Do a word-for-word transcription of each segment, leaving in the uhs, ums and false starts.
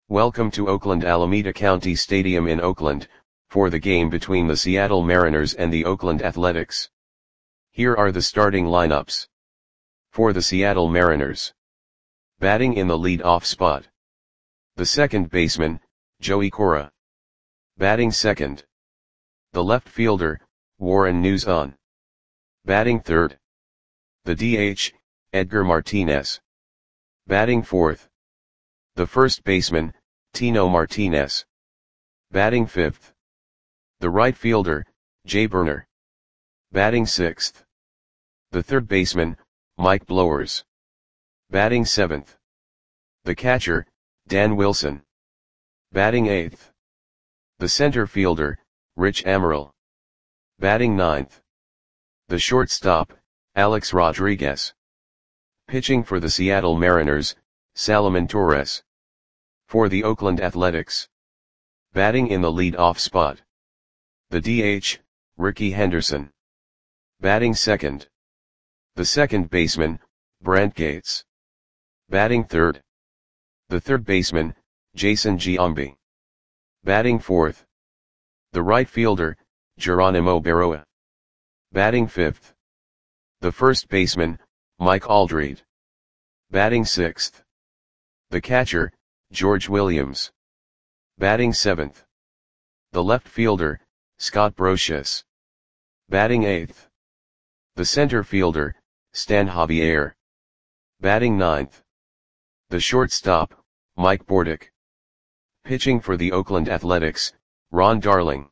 Welcome to Oakland Alameda County Stadium in Oakland, for the game between the Seattle Mariners and the Oakland Athletics. Here are the starting lineups. For the Seattle Mariners. Batting in the lead-off spot. The second baseman, Joey Cora. Batting second. The left fielder, Warren Nuzan. Batting third. The D H, Edgar Martinez. Batting fourth. The first baseman, Tino Martinez. Batting fifth. The right fielder, Jay Burner. Batting sixth. The third baseman, Mike Blowers. Batting seventh. The catcher, Dan Wilson. Batting eighth. The center fielder, Rich Amaral. Batting ninth. The shortstop, Alex Rodriguez. Pitching for the Seattle Mariners, Salomon Torres. For the Oakland Athletics. Batting in the lead-off spot. The D H, Ricky Henderson. Batting second. The second baseman, Brant Gates. Batting third. The third baseman, Jason Giambi. Batting fourth. The right fielder, Geronimo Berroa. Batting fifth. The first baseman, Mike Aldred. Batting sixth. The catcher, George Williams. Batting seventh. The left fielder, Scott Brosius. Batting eighth. The center fielder, Stan Javier. Batting ninth. The shortstop, Mike Bordick. Pitching for the Oakland Athletics, Ron Darling.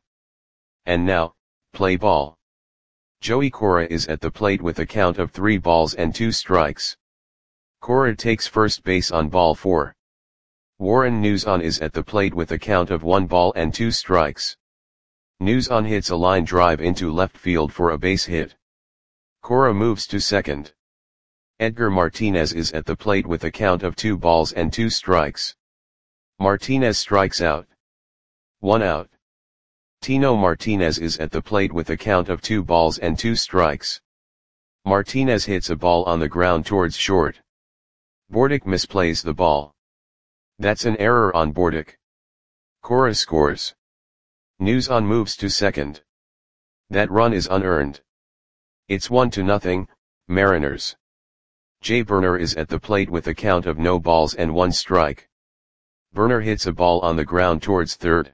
And now, play ball. Joey Cora is at the plate with a count of three balls and two strikes. Cora takes first base on ball four. Warren Nuzan is at the plate with a count of one ball and two strikes. Nuzan hits a line drive into left field for a base hit. Cora moves to second. Edgar Martinez is at the plate with a count of two balls and two strikes. Martinez strikes out. One out. Tino Martinez is at the plate with a count of two balls and two strikes. Martinez hits a ball on the ground towards short. Bordick misplays the ball. That's an error on Bordick. Cora scores. Nuzan moves to second. That run is unearned. It's one to nothing, Mariners. Jay Burner is at the plate with a count of no balls and one strike. Burner hits a ball on the ground towards third.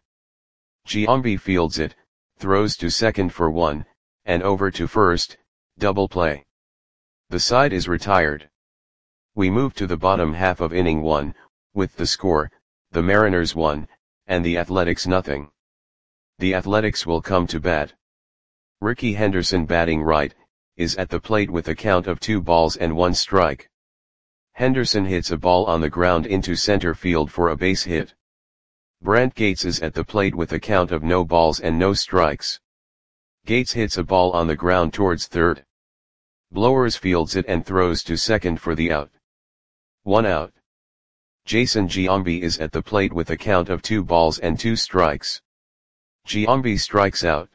Giambi fields it, throws to second for one, and over to first, double play. The side is retired. We move to the bottom half of inning one, with the score, the Mariners one, and the Athletics nothing. The Athletics will come to bat. Ricky Henderson batting right, is at the plate with a count of two balls and one strike. Henderson hits a ball on the ground into center field for a base hit. Brant Gates is at the plate with a count of no balls and no strikes. Gates hits a ball on the ground towards third. Blowers fields it and throws to second for the out. One out. Jason Giambi is at the plate with a count of two balls and two strikes. Giambi strikes out.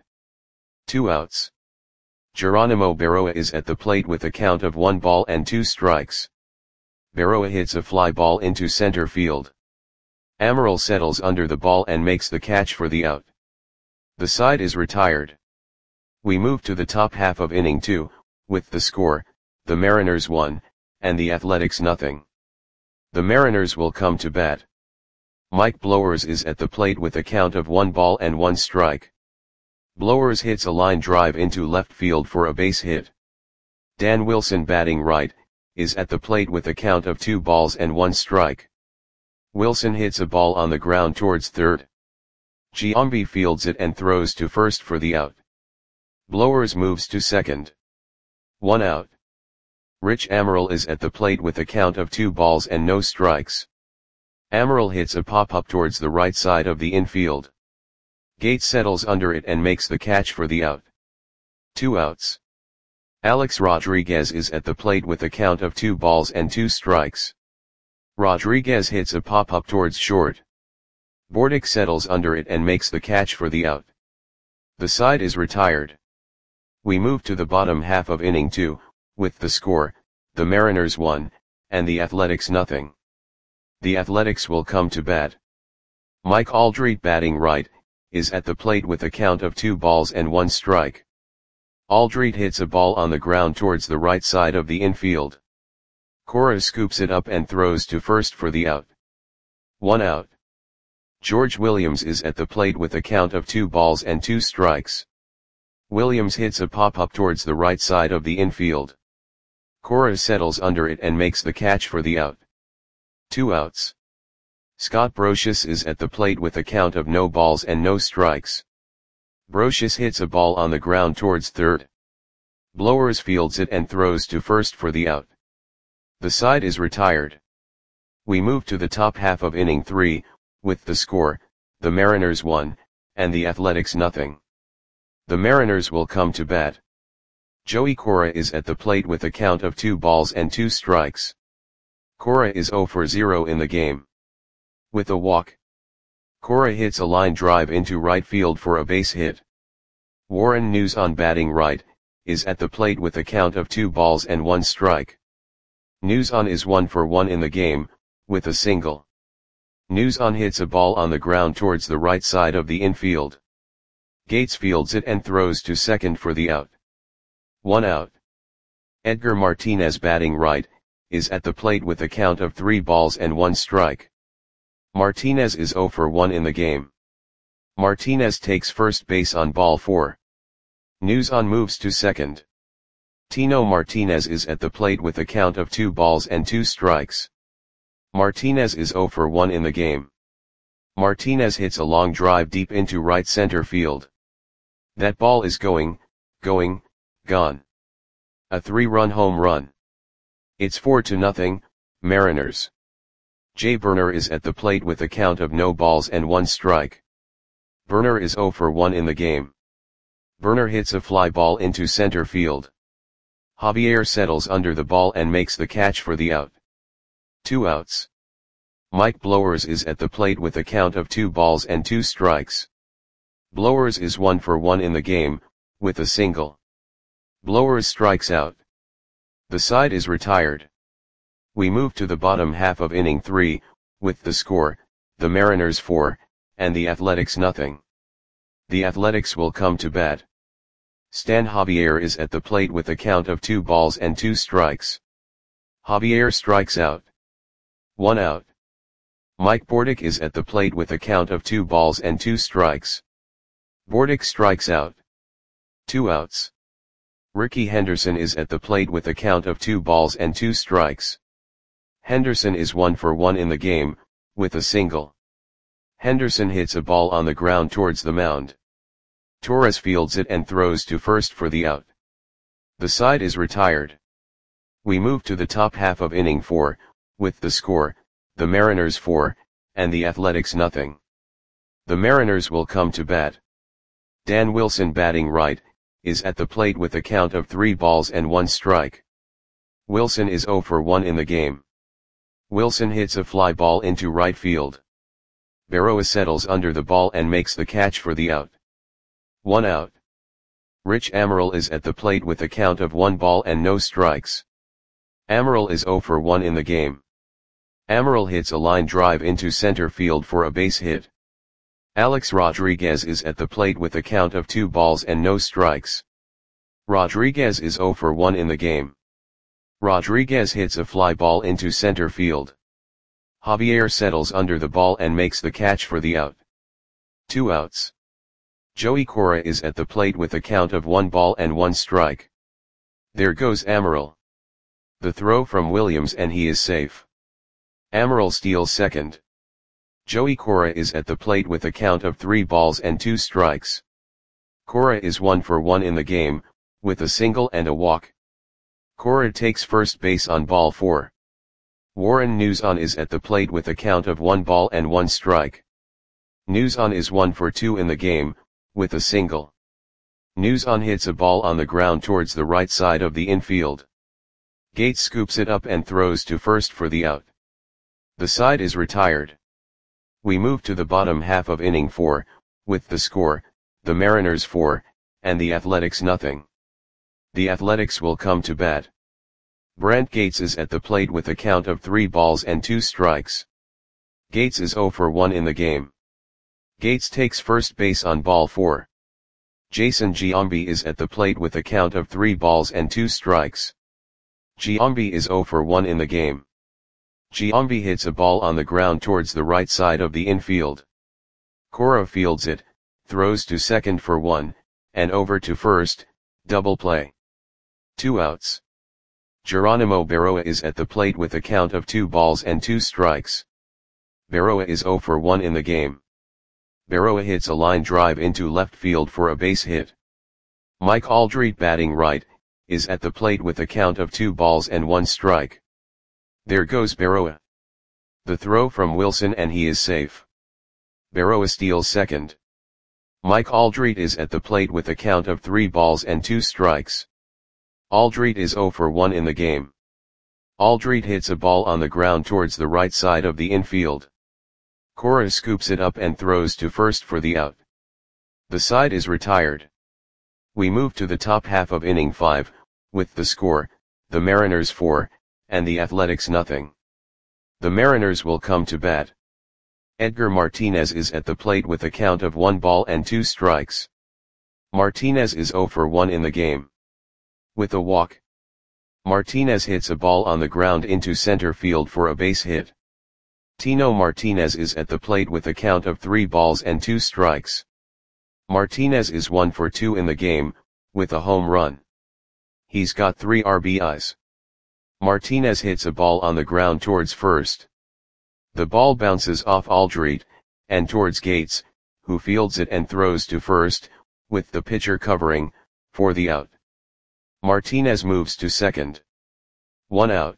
Two outs. Geronimo Berroa is at the plate with a count of one ball and two strikes. Berroa hits a fly ball into center field. Amaral settles under the ball and makes the catch for the out. The side is retired. We move to the top half of inning two, with the score, the Mariners one, and the Athletics nothing. The Mariners will come to bat. Mike Blowers is at the plate with a count of one ball and one strike. Blowers hits a line drive into left field for a base hit. Dan Wilson batting right, is at the plate with a count of two balls and one strike. Wilson hits a ball on the ground towards third. Giambi fields it and throws to first for the out. Blowers moves to second. One out. Rich Amaral is at the plate with a count of two balls and no strikes. Amaral hits a pop-up towards the right side of the infield. Gates settles under it and makes the catch for the out. Two outs. Alex Rodriguez is at the plate with a count of two balls and two strikes. Rodriguez hits a pop-up towards short. Bordick settles under it and makes the catch for the out. The side is retired. We move to the bottom half of inning two, with the score, the Mariners one, and the Athletics nothing. The Athletics will come to bat. Mike Aldrete batting right, is at the plate with a count of two balls and one strike. Aldrete hits a ball on the ground towards the right side of the infield. Cora scoops it up and throws to first for the out. One out. George Williams is at the plate with a count of two balls and two strikes. Williams hits a pop-up towards the right side of the infield. Cora settles under it and makes the catch for the out. Two outs. Scott Brosius is at the plate with a count of no balls and no strikes. Brosius hits a ball on the ground towards third. Blowers fields it and throws to first for the out. The side is retired. We move to the top half of inning three, with the score, the Mariners one, and the Athletics nothing. The Mariners will come to bat. Joey Cora is at the plate with a count of two balls and two strikes. Cora is zero for zero in the game. With a walk, Cora hits a line drive into right field for a base hit. Warren Nuzon batting right, is at the plate with a count of two balls and one strike. Nuzon is one for one in the game, with a single. Nuzon hits a ball on the ground towards the right side of the infield. Gates fields it and throws to second for the out. One out. Edgar Martinez batting right, is at the plate with a count of three balls and one strike. Martinez is zero for one in the game. Martinez takes first base on ball four. Nuzon moves to second. Tino Martinez is at the plate with a count of two balls and two strikes. Martinez is zero for one in the game. Martinez hits a long drive deep into right center field. That ball is going, going, gone. A three-run home run. It's four to nothing, Mariners. Jay Burner is at the plate with a count of no balls and one strike. Burner is zero for one in the game. Burner hits a fly ball into center field. Javier settles under the ball and makes the catch for the out. Two outs. Mike Blowers is at the plate with a count of two balls and two strikes. Blowers is one for one in the game, with a single. Blowers strikes out. The side is retired. We move to the bottom half of inning three, with the score, the Mariners four, and the Athletics nothing. The Athletics will come to bat. Stan Javier is at the plate with a count of two balls and two strikes. Javier strikes out. One out. Mike Bordick is at the plate with a count of two balls and two strikes. Bordick strikes out. Two outs. Ricky Henderson is at the plate with a count of two balls and two strikes. Henderson is one for one in the game, with a single. Henderson hits a ball on the ground towards the mound. Torres fields it and throws to first for the out. The side is retired. We move to the top half of inning four, with the score, the Mariners four, and the Athletics nothing. The Mariners will come to bat. Dan Wilson batting right, is at the plate with a count of three balls and one strike. Wilson is zero for one in the game. Wilson hits a fly ball into right field. Berroa settles under the ball and makes the catch for the out. One out. Rich Amaral is at the plate with a count of one ball and no strikes. Amaral is zero for one in the game. Amaral hits a line drive into center field for a base hit. Alex Rodriguez is at the plate with a count of two balls and no strikes. Rodriguez is zero for one in the game. Rodriguez hits a fly ball into center field. Javier settles under the ball and makes the catch for the out. Two outs. Joey Cora is at the plate with a count of one ball and one strike. There goes Amaral. The throw from Williams and he is safe. Amaral steals second. Joey Cora is at the plate with a count of three balls and two strikes. Cora is one for one in the game, with a single and a walk. Cora takes first base on ball four. Warren Nuzon is at the plate with a count of one ball and one strike. Nuzon is one for two in the game, with a single. Nuzon hits a ball on the ground towards the right side of the infield. Gates scoops it up and throws to first for the out. The side is retired. We move to the bottom half of inning four, with the score, the Mariners four, and the Athletics nothing. The Athletics will come to bat. Brant Gates is at the plate with a count of three balls and two strikes. Gates is zero for one in the game. Gates takes first base on ball four. Jason Giambi is at the plate with a count of three balls and two strikes. Giambi is zero for one in the game. Giambi hits a ball on the ground towards the right side of the infield. Cora fields it, throws to second for one, and over to first, double play. Two outs. Geronimo Berroa is at the plate with a count of two balls and two strikes. Berroa is zero for one in the game. Berroa hits a line drive into left field for a base hit. Mike Aldrete, batting right, is at the plate with a count of two balls and one strike. There goes Berroa. The throw from Wilson and he is safe. Berroa steals second. Mike Aldrete is at the plate with a count of three balls and two strikes. Aldrete is zero for one in the game. Aldrete hits a ball on the ground towards the right side of the infield. Cora scoops it up and throws to first for the out. The side is retired. We move to the top half of inning five, with the score, the Mariners four, and the Athletics nothing. The Mariners will come to bat. Edgar Martinez is at the plate with a count of one ball and two strikes. Martinez is zero for one in the game. With a walk, Martinez hits a ball on the ground into center field for a base hit. Tino Martinez is at the plate with a count of three balls and two strikes. Martinez is one for two in the game, with a home run. He's got three R B Is. Martinez hits a ball on the ground towards first. The ball bounces off Aldrete, and towards Gates, who fields it and throws to first, with the pitcher covering, for the out. Martinez moves to second. One out.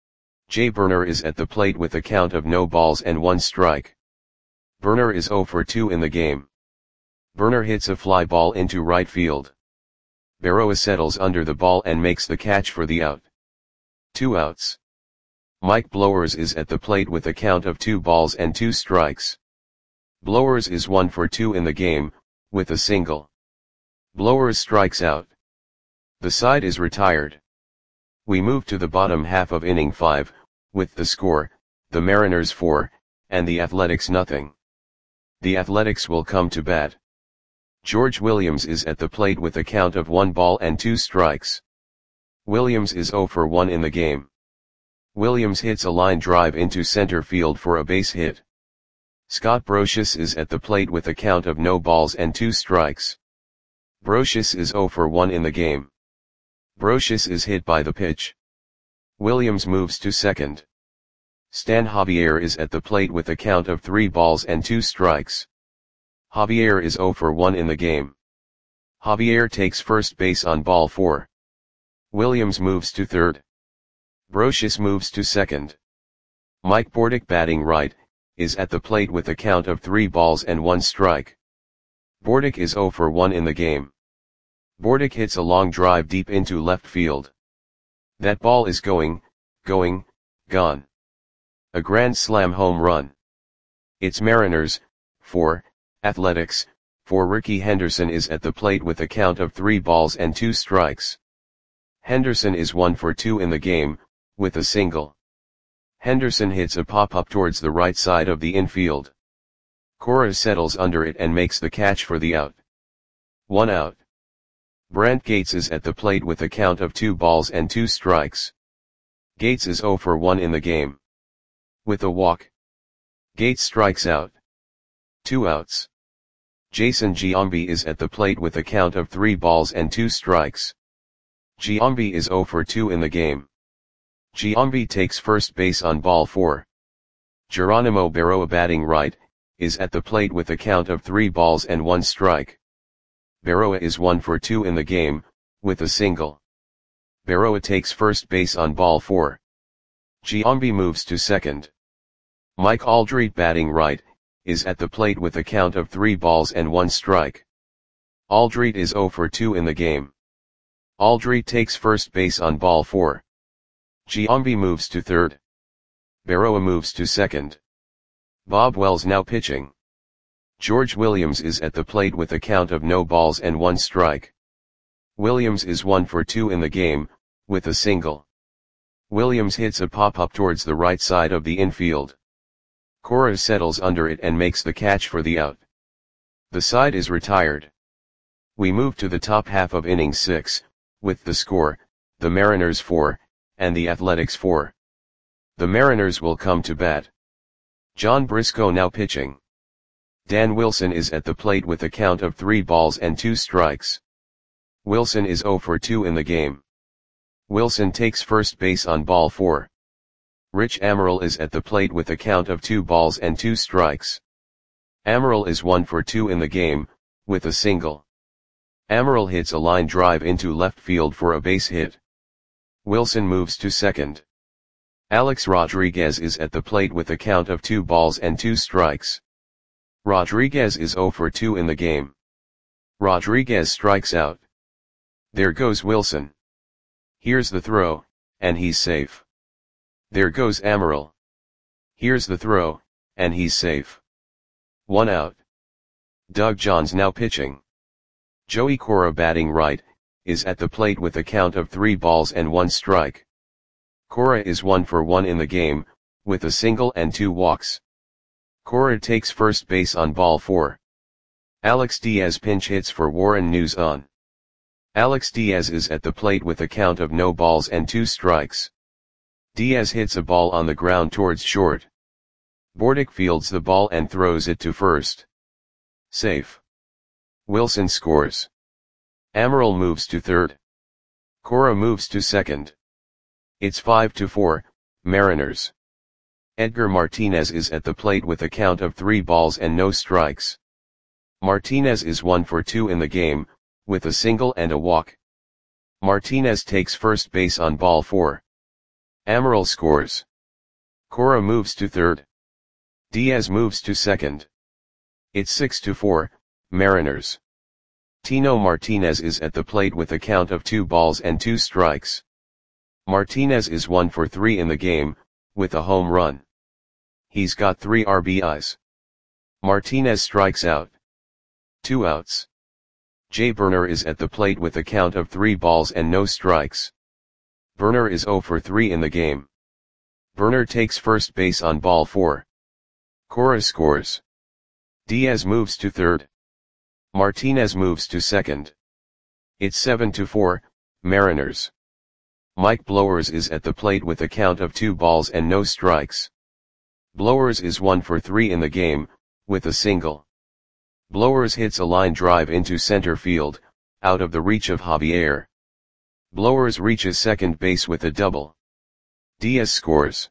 Jay Burner is at the plate with a count of no balls and one strike. Burner is zero for two in the game. Burner hits a fly ball into right field. Berroa settles under the ball and makes the catch for the out. Two outs. Mike Blowers is at the plate with a count of two balls and two strikes. Blowers is one for two in the game, with a single. Blowers strikes out. The side is retired. We move to the bottom half of inning five, with the score, the Mariners four, and the Athletics nothing. The Athletics will come to bat. George Williams is at the plate with a count of one ball and two strikes. Williams is zero for one in the game. Williams hits a line drive into center field for a base hit. Scott Brosius is at the plate with a count of no balls and two strikes. Brosius is zero for one in the game. Brosius is hit by the pitch. Williams moves to second. Stan Javier is at the plate with a count of three balls and two strikes. Javier is zero for one in the game. Javier takes first base on ball four. Williams moves to third. Brosius moves to second. Mike Bordick, batting right, is at the plate with a count of three balls and one strike. Bordick is zero for one in the game. Bordick hits a long drive deep into left field. That ball is going, going, gone. A grand slam home run. It's Mariners, four, Athletics, four. Ricky Henderson is at the plate with a count of three balls and two strikes. Henderson is one for two in the game, with a single. Henderson hits a pop-up towards the right side of the infield. Cora settles under it and makes the catch for the out. One out. Brant Gates is at the plate with a count of two balls and two strikes. Gates is zero for one in the game. With a walk, Gates strikes out. Two outs. Jason Giambi is at the plate with a count of three balls and two strikes. Giambi is zero for two in the game. Giambi takes first base on ball four. Geronimo Berroa, batting right, is at the plate with a count of three balls and one strike. Berroa is one for two in the game, with a single. Berroa takes first base on ball four. Giambi moves to second. Mike Aldrete, batting right, is at the plate with a count of three balls and one strike. Aldrete is zero for two in the game. Aldrete takes first base on ball four. Giambi moves to third. Berroa moves to second. Bob Wells now pitching. George Williams is at the plate with a count of no balls and one strike. Williams is one for two in the game, with a single. Williams hits a pop-up towards the right side of the infield. Cora settles under it and makes the catch for the out. The side is retired. We move to the top half of inning six, with the score, the Mariners four, and the Athletics four. The Mariners will come to bat. John Briscoe now pitching. Dan Wilson is at the plate with a count of three balls and two strikes. Wilson is oh for two in the game. Wilson takes first base on ball four. Rich Amaral is at the plate with a count of two balls and two strikes. Amaral is one for two in the game, with a single. Amaral hits a line drive into left field for a base hit. Wilson moves to second. Alex Rodriguez is at the plate with a count of two balls and two strikes. Rodriguez is oh for two in the game. Rodriguez strikes out. There goes Wilson. Here's the throw, and he's safe. There goes Amaral. Here's the throw, and he's safe. One out. Doug Johns now pitching. Joey Cora batting right, is at the plate with a count of three balls and one strike. Cora is one for one in the game, with a single and two walks. Cora takes first base on ball four. Alex Diaz pinch hits for Warren News on. Alex Diaz is at the plate with a count of no balls and two strikes. Diaz hits a ball on the ground towards short. Bordick fields the ball and throws it to first. Safe. Wilson scores. Amaral moves to third. Cora moves to second. It's five to four, Mariners. Edgar Martinez is at the plate with a count of three balls and no strikes. Martinez is one for two in the game, with a single and a walk. Martinez takes first base on ball four. Amaral scores. Cora moves to third. Diaz moves to second. It's six to four, Mariners. Tino Martinez is at the plate with a count of two balls and two strikes. Martinez is one for three in the game, with a home run. He's got three R B Is. Martinez strikes out. Two outs. Jay Burner is at the plate with a count of three balls and no strikes. Burner is oh for three in the game. Burner takes first base on ball four. Cora scores. Diaz moves to third. Martinez moves to second. It's seven to four, Mariners. Mike Blowers is at the plate with a count of two balls and no strikes. Blowers is one for three in the game, with a single. Blowers hits a line drive into center field, out of the reach of Javier. Blowers reaches second base with a double. Diaz scores.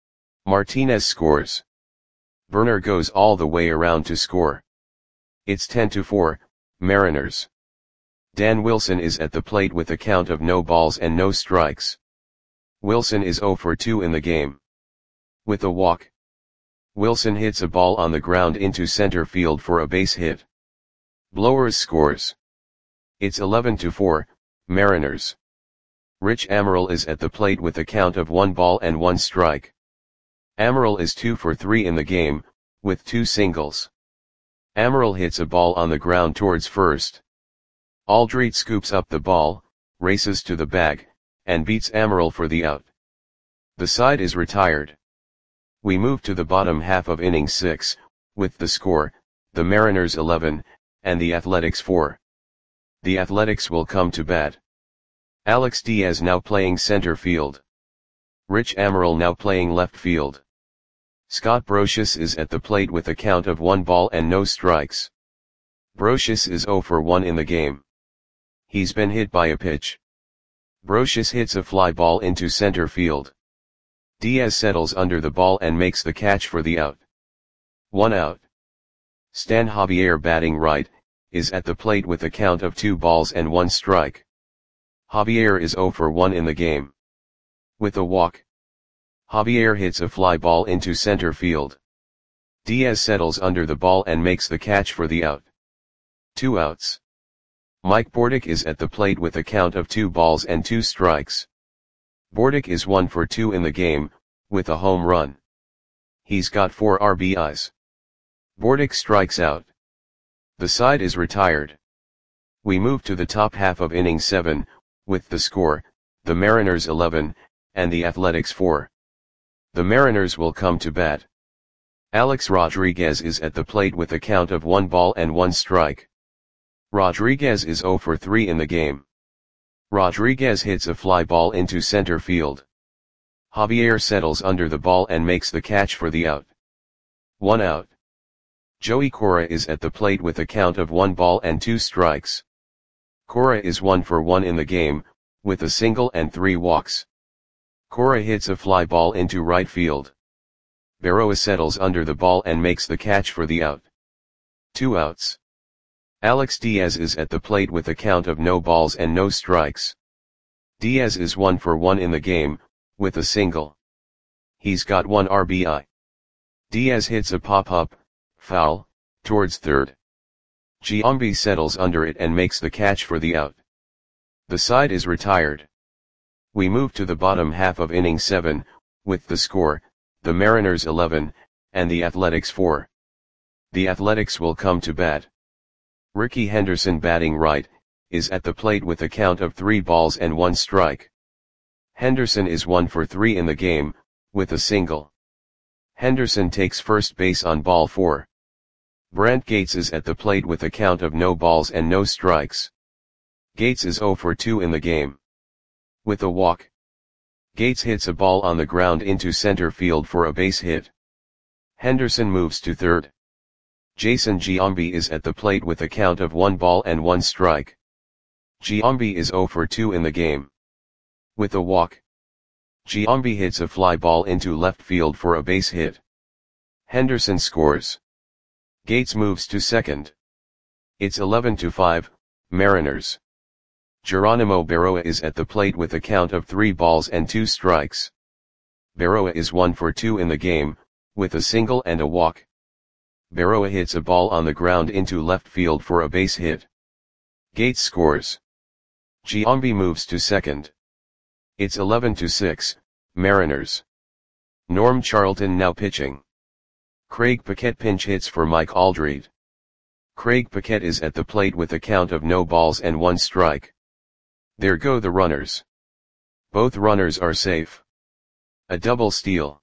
Martinez scores. Burner goes all the way around to score. It's ten to four, Mariners. Dan Wilson is at the plate with a count of no balls and no strikes. Wilson is oh for two in the game. With a walk. Wilson hits a ball on the ground into center field for a base hit. Blowers scores. It's eleven to four, Mariners. Rich Amaral is at the plate with a count of one ball and one strike. Amaral is two for three in the game, with two singles. Amaral hits a ball on the ground towards first. Aldrete scoops up the ball, races to the bag, and beats Amaral for the out. The side is retired. We move to the bottom half of inning six, with the score, the Mariners eleven, and the Athletics four. The Athletics will come to bat. Alex Diaz now playing center field. Rich Amaral now playing left field. Scott Brosius is at the plate with a count of one ball and no strikes. Brosius is oh for one in the game. He's been hit by a pitch. Brosius hits a fly ball into center field. Diaz settles under the ball and makes the catch for the out. One out. Stan Javier batting right, is at the plate with a count of two balls and one strike. Javier is oh for one in the game. With a walk. Javier hits a fly ball into center field. Diaz settles under the ball and makes the catch for the out. Two outs. Mike Bordick is at the plate with a count of two balls and two strikes. Bordick is one for two in the game, with a home run. He's got four R B Is. Bordick strikes out. The side is retired. We move to the top half of inning seven, with the score, the Mariners eleven, and the Athletics four. The Mariners will come to bat. Alex Rodriguez is at the plate with a count of one ball and one strike. Rodriguez is zero for three in the game. Rodriguez hits a fly ball into center field. Javier settles under the ball and makes the catch for the out. One out. Joey Cora is at the plate with a count of one ball and two strikes. Cora is one for one in the game, with a single and three walks. Cora hits a fly ball into right field. Berroa settles under the ball and makes the catch for the out. Two outs. Alex Diaz is at the plate with a count of no balls and no strikes. Diaz is one for one in the game, with a single. He's got one R B I. Diaz hits a pop-up, foul, towards third. Giambi settles under it and makes the catch for the out. The side is retired. We move to the bottom half of inning seven, with the score, the Mariners eleven, and the Athletics four. The Athletics will come to bat. Ricky Henderson, batting right, is at the plate with a count of three balls and one strike. Henderson is one for three in the game, with a single. Henderson takes first base on ball four. Brent Gates is at the plate with a count of no balls and no strikes. Gates is zero for two in the game. With a walk. Gates hits a ball on the ground into center field for a base hit. Henderson moves to third. Jason Giambi is at the plate with a count of one ball and one strike. Giambi is zero for two in the game. With a walk. Giambi hits a fly ball into left field for a base hit. Henderson scores. Gates moves to second. It's eleven to five, Mariners. Geronimo Berroa is at the plate with a count of three balls and two strikes. Berroa is one for two in the game, with a single and a walk. Berroa hits a ball on the ground into left field for a base hit. Gates scores. Giambi moves to second. It's eleven to six, Mariners. Norm Charlton now pitching. Craig Paquette pinch hits for Mike Aldred. Craig Paquette is at the plate with a count of no balls and one strike. There go the runners. Both runners are safe. A double steal.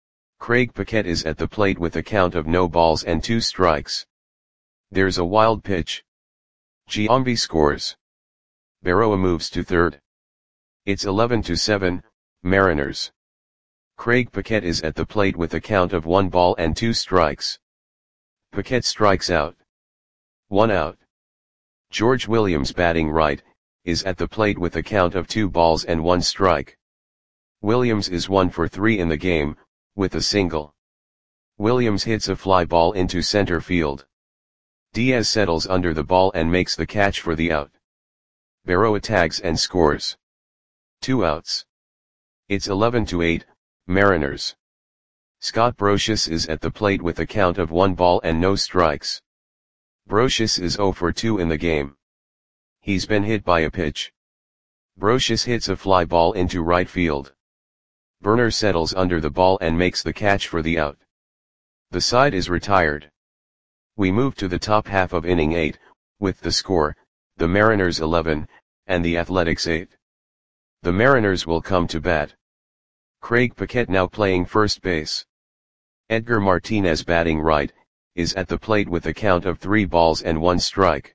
Craig Paquette is at the plate with a count of no balls and two strikes. There's a wild pitch. Giambi scores. Berroa moves to third. It's eleven to seven, Mariners. Craig Paquette is at the plate with a count of one ball and two strikes. Paquette strikes out. One out. George Williams, batting right, is at the plate with a count of two balls and one strike. Williams is one for three in the game, with a single. Williams hits a fly ball into center field. Diaz settles under the ball and makes the catch for the out. Berroa tags and scores. Two outs. It's eleven to eight, Mariners. Scott Brosius is at the plate with a count of one ball and no strikes. Brosius is zero for two in the game. He's been hit by a pitch. Brosius hits a fly ball into right field. Burner settles under the ball and makes the catch for the out. The side is retired. We move to the top half of inning eight, with the score, the Mariners eleven, and the Athletics eight. The Mariners will come to bat. Craig Paquette now playing first base. Edgar Martinez, batting right, is at the plate with a count of three balls and one strike.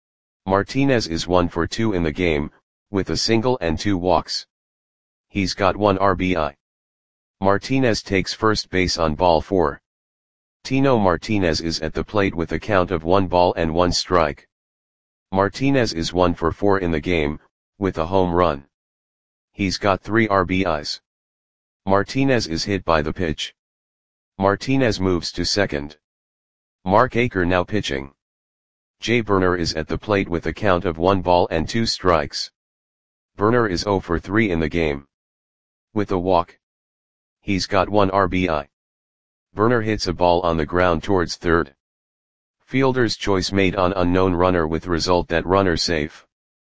Martinez is one for two in the game, with a single and two walks. He's got one R B I. Martinez takes first base on ball four. Tino Martinez is at the plate with a count of one ball and one strike. Martinez is one for four in the game, with a home run. He's got three R B Is. Martinez is hit by the pitch. Martinez moves to second. Mark Aker now pitching. Jay Burner is at the plate with a count of one ball and two strikes. Burner is zero for three in the game. With a walk. He's got one R B I. Burner hits a ball on the ground towards third. Fielder's choice made on unknown runner with result that runner safe.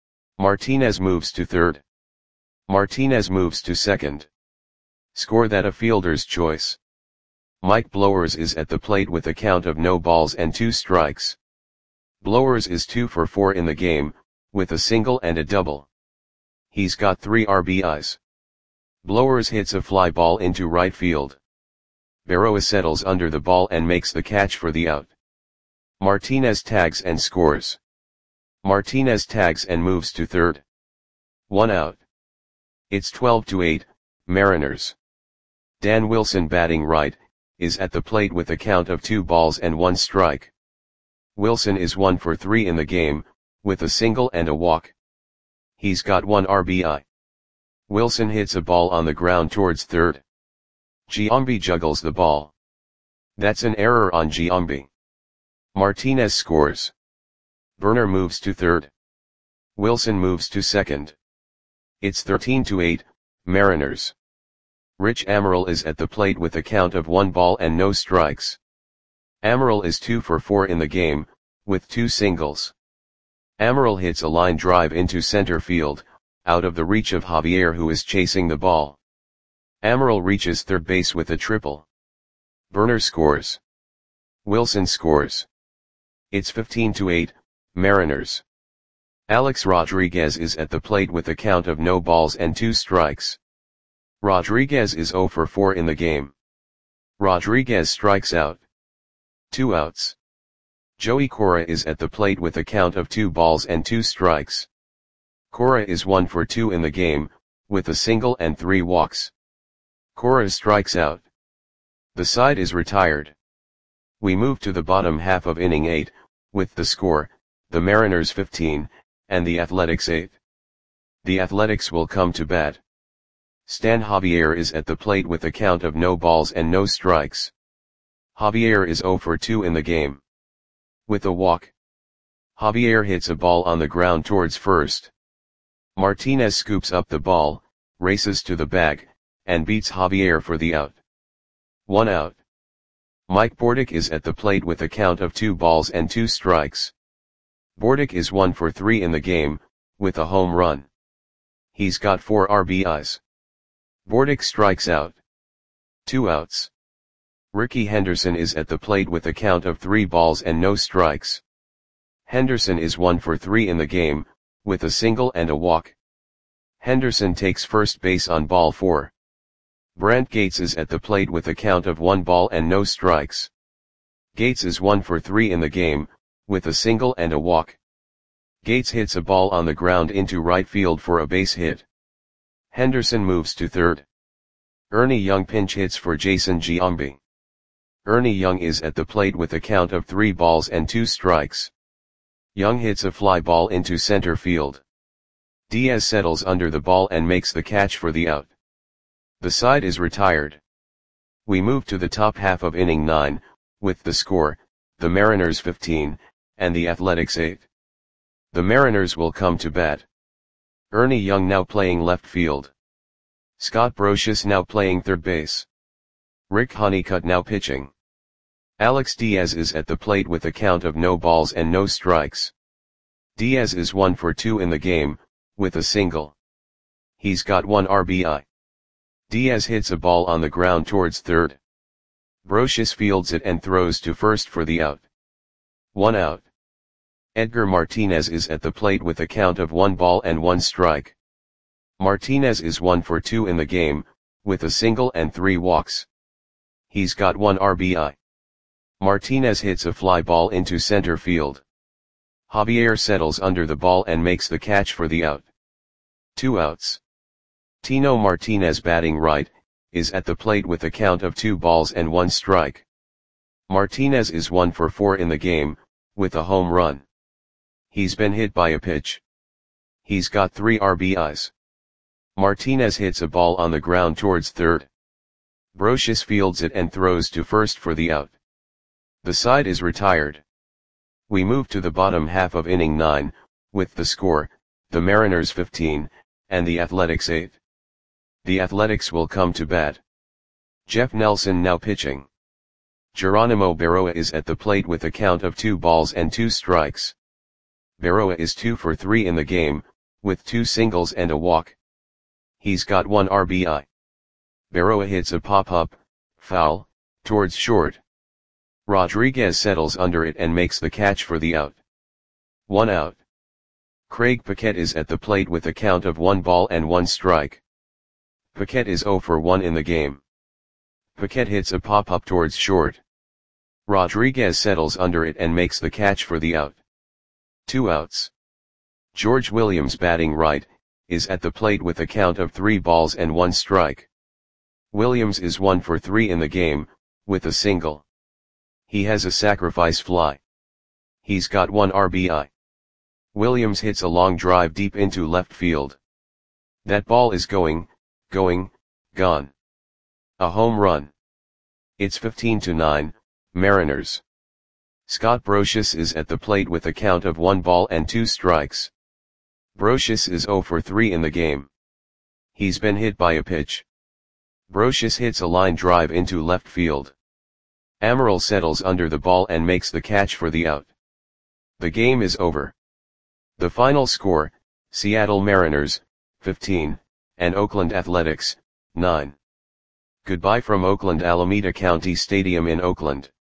Martinez moves to third. Martinez moves to second. Score that a fielder's choice. Mike Blowers is at the plate with a count of no balls and two strikes. Blowers is two for four in the game, with a single and a double. He's got three R B Is. Blowers hits a fly ball into right field. Berroa settles under the ball and makes the catch for the out. Martinez tags and scores. Martinez tags and moves to third. One out. It's twelve to eight, Mariners. Dan Wilson, batting right, is at the plate with a count of two balls and one strike. Wilson is one for three in the game, with a single and a walk. He's got one R B I. Wilson hits a ball on the ground towards third. Giambi juggles the ball. That's an error on Giambi. Martinez scores. Burner moves to third. Wilson moves to second. It's thirteen to eight, Mariners. Rich Amaral is at the plate with a count of one ball and no strikes. Amaral is two for four in the game, with two singles. Amaral hits a line drive into center field, out of the reach of Javier, who is chasing the ball. Amaral reaches third base with a triple. Burner scores. Wilson scores. It's fifteen to eight, Mariners. Alex Rodriguez is at the plate with a count of no balls and two strikes. Rodriguez is zero for four in the game. Rodriguez strikes out. Two outs. Joey Cora is at the plate with a count of two balls and two strikes. Cora is one for two in the game, with a single and three walks. Cora strikes out. The side is retired. We move to the bottom half of inning eight, with the score, the Mariners fifteen, and the Athletics eight. The Athletics will come to bat. Stan Javier is at the plate with a count of no balls and no strikes. Javier is zero for two in the game. With a walk. Javier hits a ball on the ground towards first. Martinez scoops up the ball, races to the bag, and beats Javier for the out. One out. Mike Bordick is at the plate with a count of two balls and two strikes. Bordick is one for three in the game, with a home run. He's got four R B Is. Bordick strikes out. Two outs. Ricky Henderson is at the plate with a count of three balls and no strikes. Henderson is one for three in the game, with a single and a walk. Henderson takes first base on ball four. Brant Gates is at the plate with a count of one ball and no strikes. Gates is one for three in the game, with a single and a walk. Gates hits a ball on the ground into right field for a base hit. Henderson moves to third. Ernie Young pinch hits for Jason Giambi. Ernie Young is at the plate with a count of three balls and two strikes. Young hits a fly ball into center field. Diaz settles under the ball and makes the catch for the out. The side is retired. We move to the top half of inning nine, with the score, the Mariners fifteen, and the Athletics eight. The Mariners will come to bat. Ernie Young now playing left field. Scott Brocious now playing third base. Rick Honeycutt now pitching. Alex Diaz is at the plate with a count of no balls and no strikes. Diaz is one for two in the game, with a single. He's got one R B I. Diaz hits a ball on the ground towards third. Brocious fields it and throws to first for the out. One out. Edgar Martinez is at the plate with a count of one ball and one strike. Martinez is one for two in the game, with a single and three walks. He's got one R B I. Martinez hits a fly ball into center field. Javier settles under the ball and makes the catch for the out. Two outs. Tino Martinez, batting right, is at the plate with a count of two balls and one strike. Martinez is one for four in the game, with a home run. He's been hit by a pitch. He's got three R B Is. Martinez hits a ball on the ground towards third. Brocious fields it and throws to first for the out. The side is retired. We move to the bottom half of inning nine, with the score, the Mariners fifteen, and the Athletics eight. The Athletics will come to bat. Jeff Nelson now pitching. Geronimo Berroa is at the plate with a count of two balls and two strikes. Berroa is two for three in the game, with two singles and a walk. He's got one R B I. Berroa hits a pop-up, foul, towards short. Rodriguez settles under it and makes the catch for the out. One out. Craig Paquette is at the plate with a count of one ball and one strike. Paquette is zero for one in the game. Paquette hits a pop-up towards short. Rodriguez settles under it and makes the catch for the out. Two outs. George Williams, batting right, is at the plate with a count of three balls and one strike. Williams is one for three in the game, with a single. He has a sacrifice fly. He's got one R B I. Williams hits a long drive deep into left field. That ball is going, going, gone. A home run. It's fifteen to nine, Mariners. Scott Brosius is at the plate with a count of one ball and two strikes. Brosius is zero for three in the game. He's been hit by a pitch. Brosius hits a line drive into left field. Amaral settles under the ball and makes the catch for the out. The game is over. The final score, Seattle Mariners, fifteen, and Oakland Athletics, nine. Goodbye from Oakland Alameda County Stadium in Oakland.